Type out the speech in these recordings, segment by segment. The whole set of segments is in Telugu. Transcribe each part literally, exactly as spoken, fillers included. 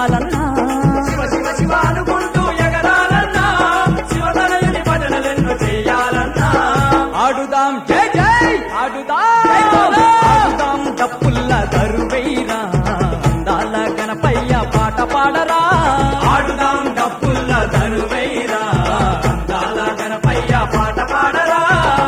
వెయ్యాలన్నా శివ శివ శివ అనుకుంటూ ఎగరాలన్నా శివతనయుని భజనలెన్నో చేయాలన్నా ఆడుదాం జై జై ఆడుదాం ఆడుదాం డప్పుల్ల దరువైరా అందాల గణపయ్య పాట పాడరా ఆడుదాం డప్పుల్ల దరువైరా అందాల గణపయ్య పాట పాడరా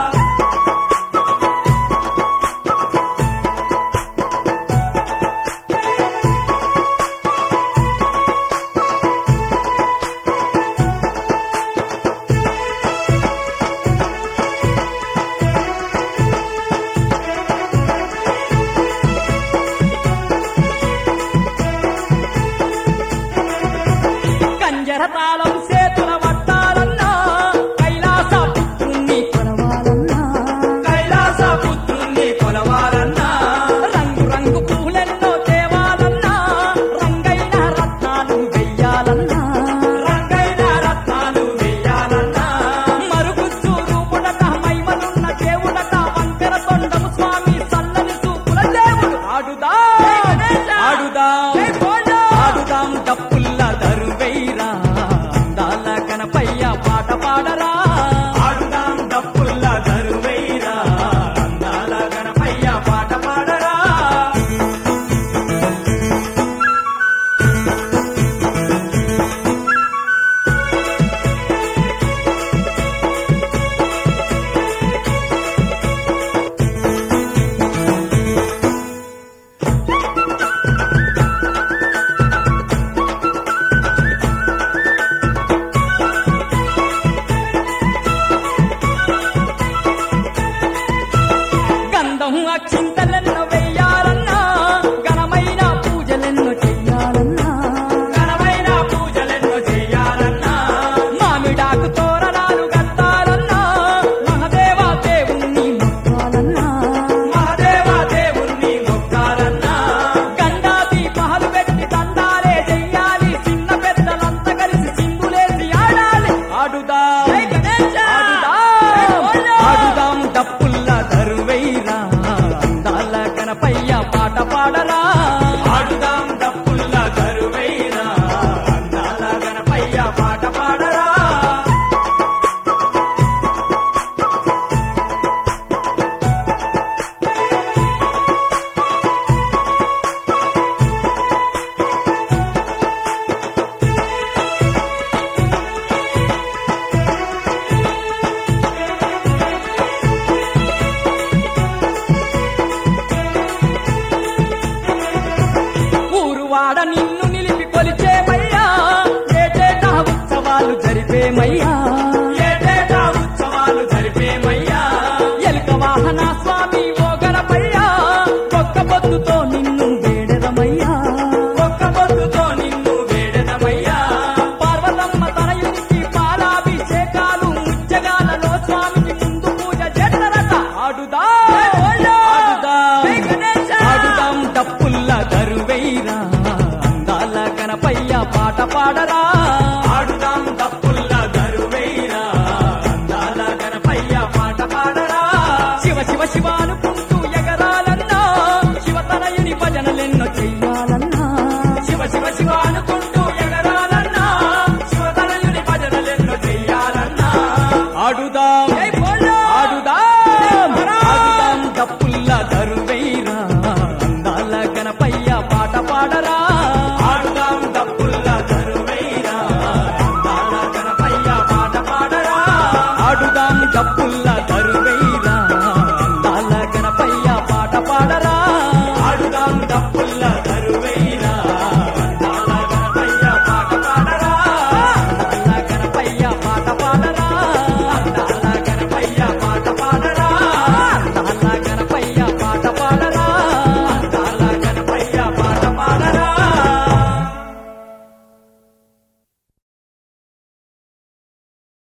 కంజరతాళం చేతుల వట్టాలన్నా కైలాస పుత్రుణ్ణి కొలవాలన్నా కైలాస పుత్రుణ్ణి కొలవాలన్నా రంగు రంగు పూలెన్నో తేవాలన్నా రంగైన రత్నాలు వెయ్యాలన్నా రంగైన రత్నాలు వెయ్యాలన్నా మరుగుజ్జు రూపుడట మైమలున్న దేవుడట వంకర తొండము స్వామి సల్లని చూపుల దేవుడు ఆడుదా ఆడుదా ఆడుదాం డప్పుల్ల దరువైరా అందాల గణపయ్య పాట పాడరా ఆడుదాం డప్పుల్ల దరువైరా అందాల గణపయ్య పాట పాడరా గంధం అక్షింతలెన్నో వెయ్యాలన్నా ఘనమైన పూజలెన్నో చెయ్యాలన్నా ఘనమైన పూజలెన్నో చేయాలన్నా మామిడాకు తోరణాలు కట్టాలన్నా మహదేవ దేవుణ్ణి మొక్కాలన్నా మహాదేవ దేవుణ్ణి మొక్కాలన్నా గండా దీపాలు పెట్టి దండాలే చెయ్యాలి చిన్న పెద్దలంతా కలిసి సింధులేసి ఆడాలి ఆడుదా ఆడుదా ఆడుదాం డప్పుల్ల దరువైరా అందాల గణపయ్య పాట పాడరా ఆడుదాం డప్పుల్ల దరువైరా అందాల గణపయ్య పాట పాడరా ఊరువాడ నిన్ను నిలిపి కొలిచేమయ్యా ఏటేటా ఉత్సవాలు జరిపేమయ్యా ఏటేటా ఉత్సవాలు జరిపేమయ్యా ఎలుక వాహన స్వామి ఓ గణపయ్యా ఒక్క పొద్దుతో నిన్ను వేడెదమయ్యా ఒక్క పొద్దుతో నిన్ను వేడెదమయ్యా పార్వతమ్మ తనయునికి పాలాభిషేకాలు ముచ్చగాలలో స్వామికి ముందు పూజ చేస్తారట ఆడుదా ఆడుదా ఆడుదాం డప్పుల్ల దరువైరా అందాల గణపయ్య పాట పాడరా